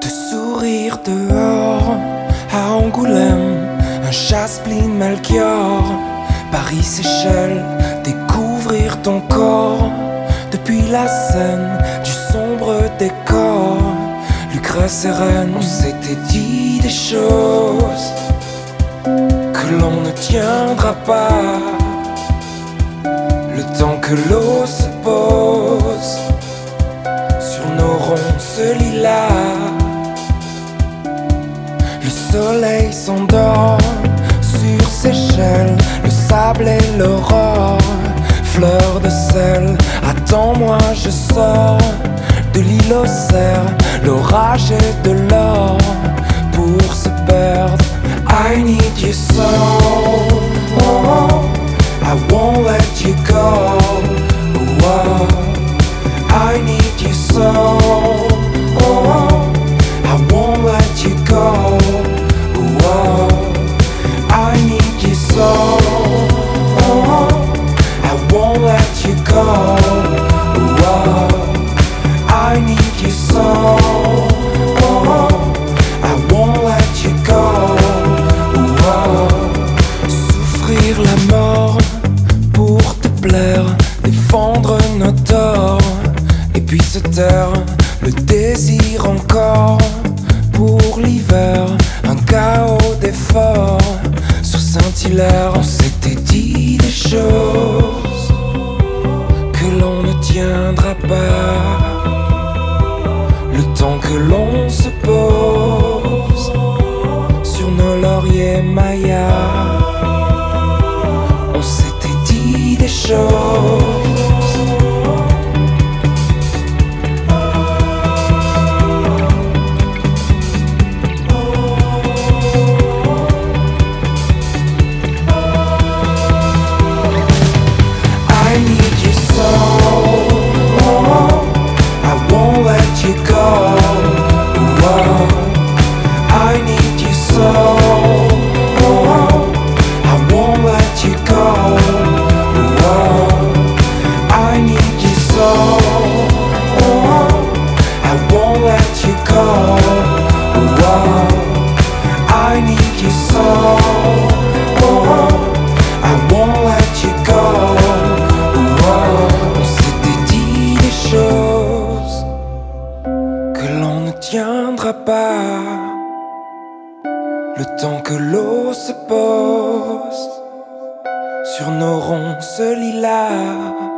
te sourire dehors, à Angoulême, un Chassepline Melchior, Paris Seychelles, découvrir ton corps, depuis la scène du sombre décor, Lucrèce et Reine, on s'était dit des choses que l'on ne tiendra pas, le temps que l'eau se pose sur nos ronces lilas. Le soleil s'endort sur Seychelles, le sable et l'aurore, fleur de sel, attends-moi je sors de l'île aux cerfs, l'orage et de l'or pour se perdre. I need you so, oh, I won't let you go, oh, I need you so, oh, I won't let you go, oh, I need you so, oh, I won't let you go, oh, I need you so, oh, I won't let you go, oh, souffrir la mort pour te plaire, défendre nos torts, et puis se taire, le désir encore pour l'hiver, un chaos d'efforts sur Saint-Hilaire. On s'était dit des choses que l'on ne tiendra pas, le temps que l'on se pose sur nos lauriers mayas. On s'était dit des choses. Le temps que l'eau se pose sur nos ronces lilas.